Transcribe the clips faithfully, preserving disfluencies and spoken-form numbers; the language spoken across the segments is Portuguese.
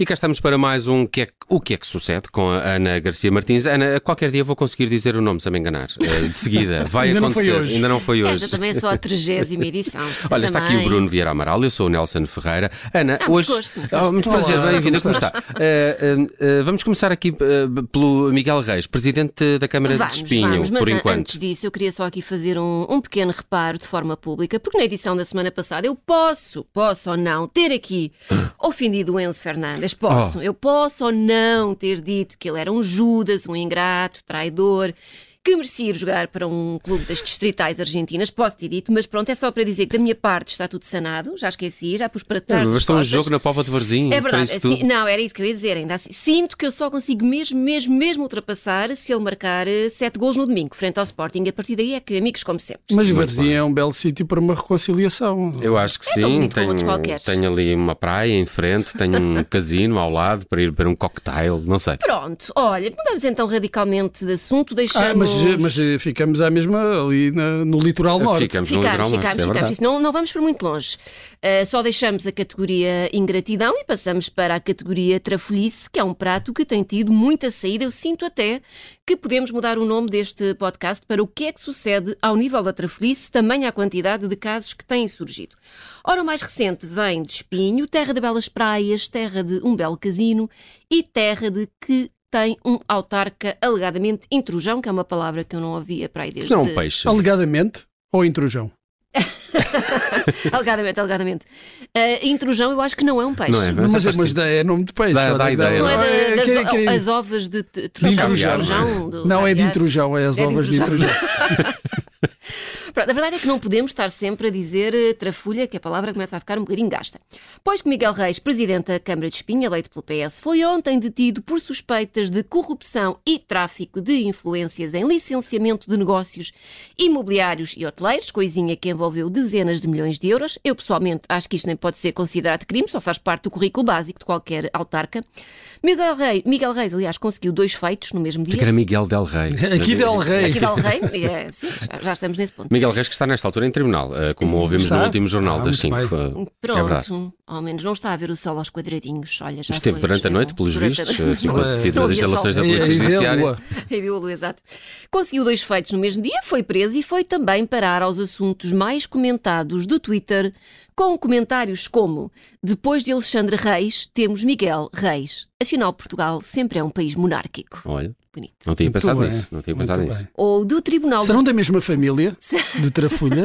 E cá estamos para mais um que é, O que é que sucede com a Ana Garcia Martins. Ana, qualquer dia vou conseguir dizer o nome, se me enganar. De seguida, vai Ainda acontecer. Não foi hoje. Ainda não foi hoje. Esta também é só a trigésima edição. Olha, está também. aqui o Bruno Vieira Amaral, eu sou o Nelson Ferreira. Ana, ah, hoje. Muito gosto, muito, oh, gosto. muito prazer, Olá, bem-vinda, como como está? Uh, uh, uh, vamos começar aqui uh, pelo Miguel Reis, presidente da Câmara vamos, de Espinho, vamos, mas por an- enquanto. antes disso, eu queria só aqui fazer um, um pequeno reparo de forma pública, porque na edição da semana passada eu posso, posso ou não, ter aqui ofendido o Enzo Fernandes. Posso, Oh. eu posso ou não ter dito que ele era um Judas, um ingrato, traidor, que merecia ir jogar para um clube das distritais argentinas. Posso ter dito, mas pronto, é só para dizer que da minha parte está tudo sanado. Já esqueci, já pus para trás das Bastou um costas. jogo na Póvoa de Varzim. É para verdade, isso tudo. assim, não, era isso que eu ia dizer. Ainda assim, sinto que eu só consigo mesmo, mesmo, mesmo ultrapassar se ele marcar eh, sete golos no domingo, frente ao Sporting. A partir daí é que amigos como sempre. Mas Muito Varzim bem. é um belo sítio para uma reconciliação. Eu acho que É tão sim, bonito como outros tenho, qualqueres. tenho ali uma praia em frente, tenho um casino ao lado para ir beber um cocktail, não sei. Pronto, olha, mudamos então radicalmente de assunto, deixamos... Ah, mas, mas eh, ficamos à mesma ali na- no litoral norte. Ficamos no Ficamos, litoral norte, ficamos, é ficamos. verdade. Isso não, não vamos para muito longe. Uh, só deixamos a categoria ingratidão e passamos para a categoria trafolhice, que é um prato que tem tido muita saída. Eu sinto até que podemos mudar o nome deste podcast para o que é que sucede ao nível da trafolhice, também à quantidade de casos que têm surgido. Ora, o mais recente vem de Espinho, terra de belas praias, terra de um belo casino e terra de que tem um autarca alegadamente intrusão, que é uma palavra que eu não ouvia para aí desde... Não é um peixe. Alegadamente ou intrusão? alegadamente, alegadamente. Uh, intrusão eu acho que não é um peixe. Não é, Mas, é mas, parecido. dá- é nome de peixe. Dá- olha, dá ideia, Não é da- é, das quer- quer- as ovas de, de, de trujão, intrusão. trujão, do Não é de caviar. intrusão, é as É de ovas de intrusão. intrusão. Pronto, a verdade é que não podemos estar sempre a dizer eh, trafulha, que a palavra começa a ficar um bocadinho gasta. Pois que Miguel Reis, presidente da Câmara de Espinho, eleito pelo P S, foi ontem detido por suspeitas de corrupção e tráfico de influências em licenciamento de negócios imobiliários e hoteleiros, coisinha que envolveu dezenas de milhões de euros. Eu, pessoalmente, acho que isto nem pode ser considerado crime, só faz parte do currículo básico de qualquer autarca. Miguel Reis, Miguel Reis aliás, conseguiu dois feitos no mesmo dia. Que era Miguel Del Rey. Aqui Del Rey. Aqui Del Rei, é, sim, já, já estamos nesse ponto. Miguel Reis que está nesta altura em tribunal, eh, como ouvimos Está? no último jornal Ah, das muito cinco. bem. eh, É verdade. Pronto, ao menos não está a ver o sol aos quadradinhos. Olha, já Esteve foi, durante já a é noite, bom. pelos Durante vistos, a- eh, ficou Não é- detido não nas havia instalações da sol. Polícia E- e vê a Judiciária. lua. Aí viu a lua, exato. Conseguiu dois feitos no mesmo dia, foi preso e foi também parar aos assuntos mais comentados do Twitter, com comentários como: depois de Alexandre Reis, temos Miguel Reis. Afinal, Portugal sempre é um país monárquico. Olha, Bonito. não tinha Muito pensado bem, nisso. Não tinha muito pensado bem. nisso. Ou do Tribunal Serão da mesma família de trafulhas?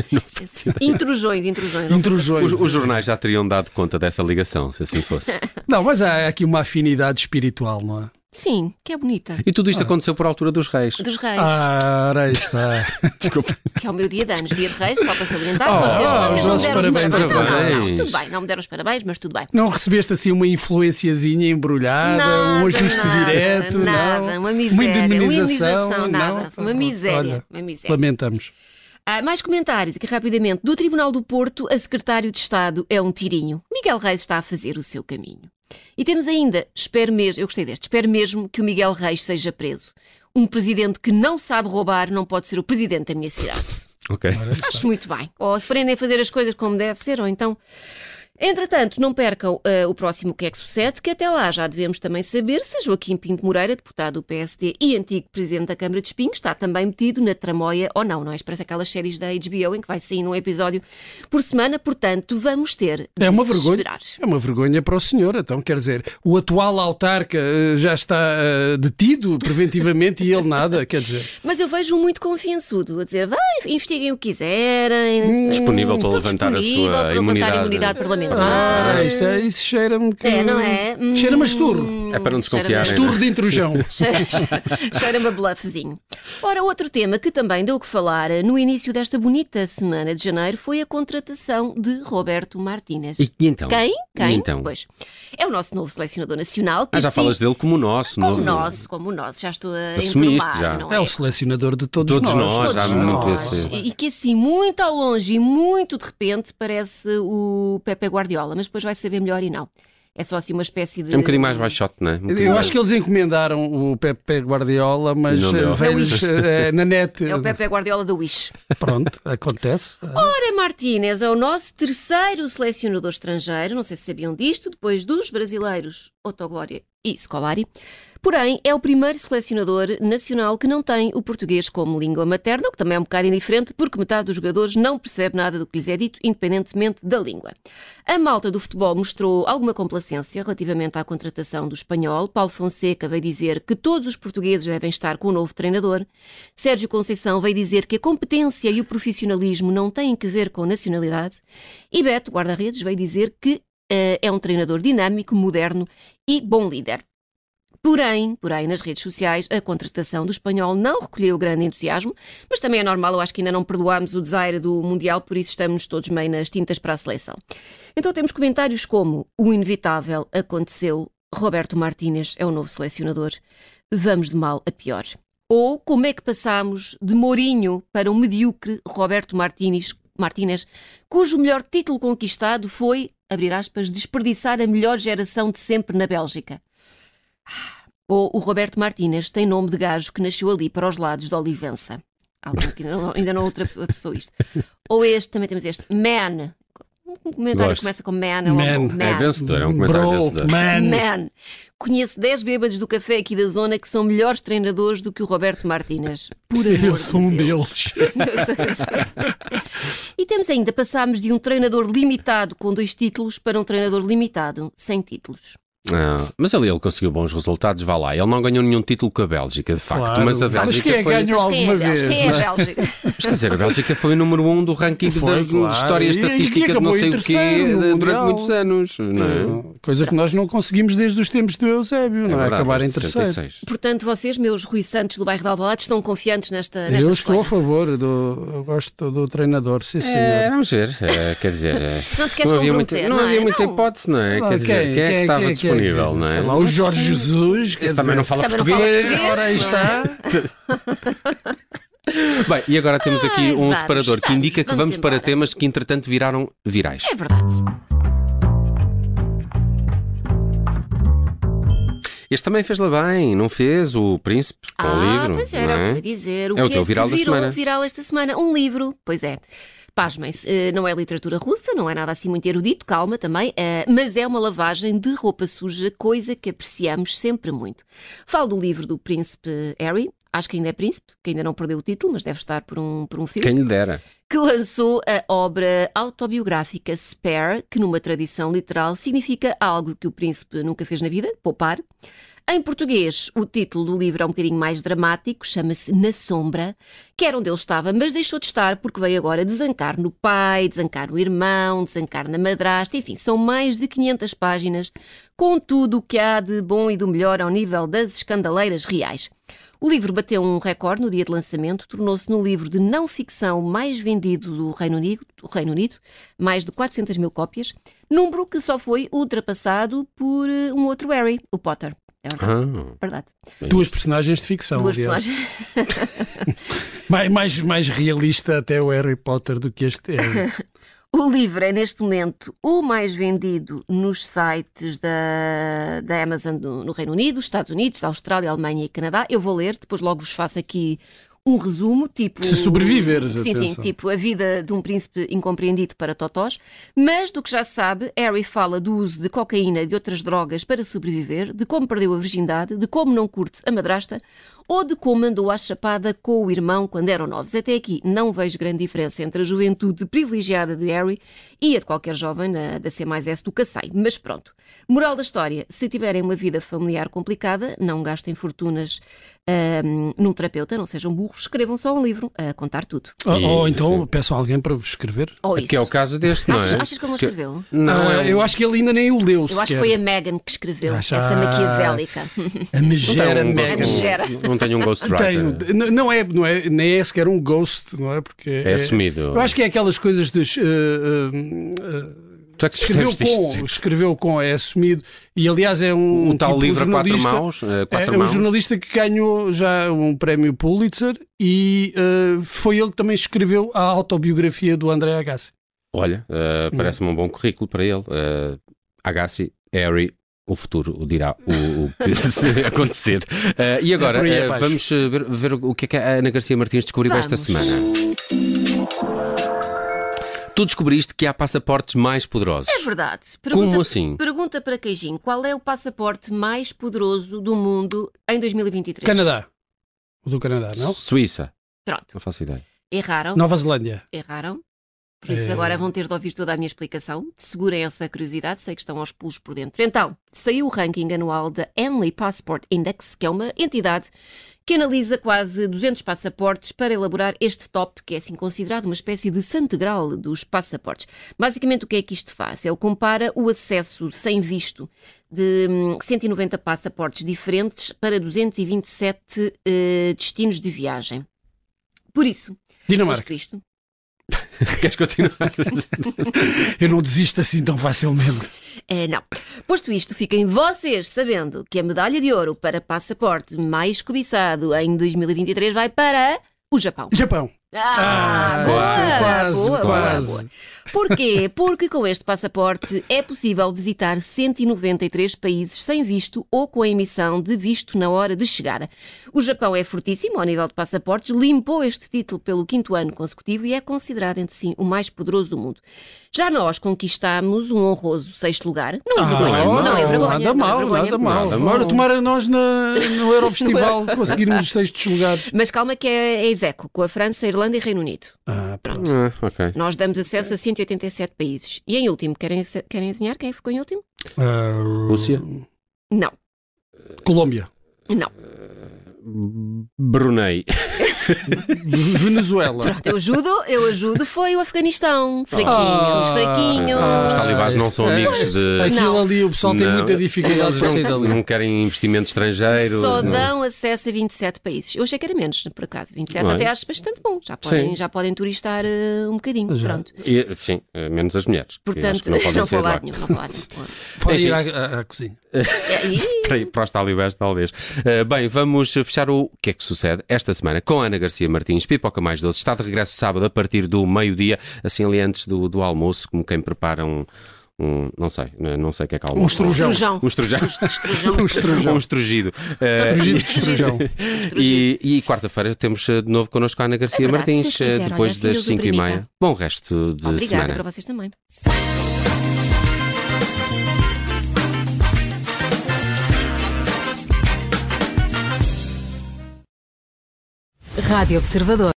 de... Intrusões, intrusões. não sei. Intrusões. Os, os jornais já teriam dado conta dessa ligação, se assim fosse. Não, mas há aqui uma afinidade espiritual, não é? Sim, que é bonita. E tudo isto aconteceu por altura dos reis. Dos Reis. Ah, ora aí está. Desculpa. Que é o meu dia de anos, dia de Reis, só para salientar. Oh, vocês oh, vocês os não nossos deram os parabéns parabéns. a Não, não, não, vocês. tudo bem, não me deram os parabéns, mas tudo bem. Não recebeste assim uma influenciazinha embrulhada, Nada, um ajuste nada, direto, nada, não? uma miséria, uma uma indemnização, indemnização, nada. não? Foi uma miséria, Olha, uma miséria. lamentamos. Há mais comentários aqui rapidamente. Do Tribunal do Porto, a Secretário de Estado é um tirinho. Miguel Reis está a fazer o seu caminho. E temos ainda, espero mesmo, eu gostei deste, espero mesmo que o Miguel Reis seja preso. Um presidente que não sabe roubar não pode ser o presidente da minha cidade. Ok. Acho muito bem. Ou aprendem a fazer as coisas como deve ser, ou então... Entretanto, não percam uh, o próximo Que é que Sucede, que até lá já devemos também saber se Joaquim Pinto Moreira, deputado do P S D e antigo presidente da Câmara de Espinho, está também metido na tramóia ou não, não é? Parece aquelas séries da H B O em que vai sair um episódio por semana, portanto, vamos ter de É uma vergonha. esperar. É uma vergonha para o senhor. Então, quer dizer, o atual autarca eh, já está eh, detido preventivamente e ele nada, quer dizer. Mas eu vejo um muito confiançudo a dizer, vai, investiguem o que quiserem. Disponível para Tudo levantar a disponível sua para levantar imunidade. a imunidade parlamentar. Ah, isto é, isso cheira-me que... É, não é? Hum, Cheira-me a esturro. É para não desconfiarem, cheira-me- Esturro de intrusão. Cheira-me a bluffzinho. Ora, outro tema que também deu o que falar no início desta bonita semana de janeiro foi a contratação de Roberto Martínez. E e então? Quem? Quem? E então? Pois. É o nosso novo selecionador nacional. Que Ah, já sim, falas dele como o nosso. como novo. nosso, como o nosso. Já estou a Assumiste enturmar, já. não É é? o selecionador de todos, Todos nós, Todos já há nós. muito esse- E, e que assim, muito ao longe e muito de repente, parece o Pepe Guardiola, mas depois vai saber melhor e não. É só assim uma espécie de... É um bocadinho mais baixote, não é? Um Eu acho que eles encomendaram o Pepe Guardiola, mas veio-lhes uh, na net. É o Pepe Guardiola da Wish. Pronto, acontece. Ora, Martínez é o nosso terceiro selecionador estrangeiro, não sei se sabiam disto, depois dos brasileiros Otto Glória e Scolari. Porém, é o primeiro selecionador nacional que não tem o português como língua materna, o que também é um bocado indiferente, porque metade dos jogadores não percebe nada do que lhes é dito, independentemente da língua. A malta do futebol mostrou alguma complacência relativamente à contratação do espanhol. Paulo Fonseca veio dizer que todos os portugueses devem estar com o novo treinador. Sérgio Conceição veio dizer que a competência e o profissionalismo não têm que ver com nacionalidade. E Beto, guarda-redes, veio dizer que uh, é um treinador dinâmico, moderno e bom líder. Porém, porém, nas redes sociais, a contratação do espanhol não recolheu grande entusiasmo, mas também é normal, eu acho que ainda não perdoámos o desaire do Mundial, por isso estamos todos meio nas tintas para a seleção. Então temos comentários como: o inevitável aconteceu, Roberto Martínez é o novo selecionador, vamos de mal a pior. Ou como é que passámos de Mourinho para o medíocre Roberto Martínez, Martínez, cujo melhor título conquistado foi, abrir aspas, desperdiçar a melhor geração de sempre na Bélgica. Ou o Roberto Martínez tem nome de gajo que nasceu ali para os lados de Olivença. Alguém que ainda não, ainda não ultrapassou isto. Ou este, também temos este, man. Um comentário Gosto. que começa com man. Man. É, man. É vencedor, é um comentário Bro, vencedor. man. Man. Conheço dez bêbados do café aqui da zona que são melhores treinadores do que o Roberto Martínez. Por amor Eu sou um de Deus. deles. Eu sou- eu sou- eu sou. E temos ainda, passámos de um treinador limitado com dois títulos para um treinador limitado sem títulos. Ah, mas ali ele conseguiu bons resultados, vá lá. Ele não ganhou nenhum título com a Bélgica, de facto. Claro. Mas a Mas Bélgica quem é que foi... ganhou Mas quem é a alguma Bélgica? vez? Quem é não é? a Bélgica? Mas quer dizer, a Bélgica foi o número um do ranking Foi, de, claro. de história E- e estatística de acabou não sei em o quê terceiro no de- durante Mundial. muitos anos. Não é? Coisa que nós não conseguimos desde os tempos do Eusébio, não é? verdade, Acabar em desde terceiro. sessenta e seis. Portanto, vocês, meus Rui Santos do bairro de Alvalade, estão confiantes nesta, nesta Eu estou escolha? a favor, do, eu gosto do treinador, sim senhor. É, vamos ver, é, quer dizer, é, Não te queres não havia muita, comprometer, não não é? havia muita Não. hipótese, não é? Ah, Quer dizer, quem, é que estava quem- disponível, quem- não é? Sei lá, o Jorge Jesus, quer Esse também dizer, não fala Também não português. fala português. Ora, aí está. Bem, e agora temos aqui Ai, um vamos, separador que vamos, indica que vamos vamos para embora. temas que entretanto viraram virais. É verdade. Este também fez-lhe bem, não fez? O Príncipe com ah, o livro. pois era, não o que é? eu ia dizer. O É o que teu é viral que da virou semana. viral esta semana? Um livro, pois é. Pasmem-se, eh, não é literatura russa, não é nada assim muito erudito, calma também, eh, mas é uma lavagem de roupa suja, coisa que apreciamos sempre muito. Falo do livro do Príncipe Harry, acho que ainda é príncipe, que ainda não perdeu o título, mas deve estar por um, por um filme, Quem lhe dera. que lançou a obra autobiográfica Spare, que numa tradição literal significa algo que o príncipe nunca fez na vida, poupar. Em português, o título do livro é um bocadinho mais dramático, chama-se Na Sombra, que era onde ele estava, mas deixou de estar porque veio agora desancar no pai, desancar no irmão, desancar na madrasta, enfim, são mais de quinhentas páginas, com tudo o que há de bom e do melhor ao nível das escandaleiras reais. O livro bateu um recorde no dia de lançamento, tornou-se no livro de não-ficção mais vendido do Reino Unido, do Reino Unido, mais de quatrocentas mil cópias, número que só foi ultrapassado por uh, um outro Harry, o Potter. É verdade. Ah. verdade. Duas personagens de ficção, Duas aliás. personagens. Mais, mais, mais realista até o Harry Potter do que este Harry. O livro é, neste momento, o mais vendido nos sites da, da Amazon do, no Reino Unido, Estados Unidos, Austrália, Alemanha e Canadá. Eu vou ler, depois logo vos faço aqui um resumo, tipo... Se sobreviveres, Sim, sim, atenção. tipo a vida de um príncipe incompreendido para totós. Mas, do que já se sabe, Harry fala do uso de cocaína e de outras drogas para sobreviver, de como perdeu a virgindade, de como não curte a madrasta ou de como andou à chapada com o irmão quando eram novos. Até aqui não vejo grande diferença entre a juventude privilegiada de Harry e a de qualquer jovem na, da C mais S do Cacai. Mas pronto. Moral da história, se tiverem uma vida familiar complicada, não gastem fortunas um, num terapeuta, não sejam burros, escrevam só um livro a contar tudo. Ou, E- ou então peçam a alguém para vos escrever. Ou Que é o isso. caso deste, não Achas, é? achas que ele não Que- escreveu? Não, Ah, é um- eu acho que ele ainda nem o leu Eu acho sequer. que foi a Meghan que escreveu, Acha- essa maquiavélica. A megera Não tem um Meghan. A megera. ghost- não tenho um ghostwriter. Tenho. N- Não é, não é, nem é sequer um ghost, não é? Porque É assumido. Eu acho que é aquelas coisas de. uh, uh, uh, Tu é que escreveu percebes com, disto? escreveu com, é assumido. E aliás é um. Um tal tipo, livro a quatro jornalista- mãos. eh, É, Quatro é um mãos. jornalista que ganhou já um prémio Pulitzer e uh, foi ele que também escreveu a autobiografia do André Agassi. Olha, eh, parece-me um bom currículo para ele. Eh, Agassi, Harry, o futuro o dirá o, o que se acontecer. Uh, e agora, é uh, vamos ver, ver o que é que a Ana Garcia Martins descobriu vamos. esta semana. Tu descobriste que há passaportes mais poderosos. É verdade. Pergunta, Como assim? Pergunta para Queijinho, qual é o passaporte mais poderoso do mundo em dois mil e vinte e três? Canadá. O do Canadá, não? Suíça. Pronto. Não faço ideia. Erraram. Nova Zelândia. Erraram. Por isso É... agora vão ter de ouvir toda a minha explicação. Segurem essa curiosidade, sei que estão aos pulos por dentro. Então, saiu o ranking anual da Henley Passport Index, que é uma entidade que analisa quase duzentos passaportes para elaborar este top, que é assim considerado uma espécie de santo graal dos passaportes. Basicamente, o que é que isto faz? Ele compara o acesso sem visto de cento e noventa passaportes diferentes para duzentos e vinte e sete uh, destinos de viagem. Por isso, Dinamarca. isto, Queres continuar? Eu não desisto assim tão facilmente. É, não. Posto isto, fiquem vocês sabendo que a medalha de ouro para passaporte mais cobiçado em dois mil e vinte e três vai para o Japão. Japão. Ah, Ah, boa, quase, boa, boa, quase. boa. Porquê? Porque com este passaporte é possível visitar cento e noventa e três países sem visto ou com a emissão de visto na hora de chegada. O Japão é fortíssimo ao nível de passaportes, limpou este título pelo quinto ano consecutivo e é considerado, entre si, o mais poderoso do mundo. Já nós conquistámos um honroso sexto lugar. Não é vergonha, Ah, não é vergonha. Nada não é mal, vergonha. nada mal. Nada mal. Ora, tomara nós na, no Eurofestival conseguirmos os sextos lugares. Mas calma que é, é execo, com a França, a Irlanda e Reino Unido. Ah, Pronto. Ah, ok. Nós damos acesso a cento e oitenta e sete países. E em último, querem, querem adivinhar quem ficou em último? ah, Rússia? Não, Colômbia. não. Brunei. Venezuela. Pronto, eu ajudo, eu ajudo. Foi o Afeganistão. Fraquinhos, Ah, fraquinhos. ah, Os talibãs não são é, amigos de... Aquilo Não. ali, o pessoal tem Não. muita dificuldade para sair Não, dali. não querem investimento estrangeiro. Só não. dão acesso a vinte e sete países. Eu achei que era menos, por acaso. vinte e sete Não é? até acho bastante bom. Já podem, Sim. já podem turistar uh, um bocadinho. Já. Pronto. E, sim, eh, menos as mulheres. que acho Portanto, que não podem não sair de falar lá. nenhum, não falar nenhum. Pode ir Enfim. à, à- à cozinha. É, e- Para, para os talibãs, talvez. Uh, bem, vamos fechar o que é que sucede esta semana com a Ana Garcia Martins. Pipoca Mais Doce está de regresso sábado a partir do meio-dia, assim ali antes do, do almoço, como quem prepara um... um não sei, não sei o que é que é almoço. Um estrujão. Estrujão. Um estrujão. Estrujão. Um estrujão. Um estrugido. Uh, Estrugido de estrujão. E, e quarta-feira temos uh, de novo connosco a Ana Garcia É verdade, se Martins, Deus quiser, uh, depois olha, assim das Deus o cinco e permita. meia. Bom resto de Obrigada semana. para vocês também. Rádio Observador.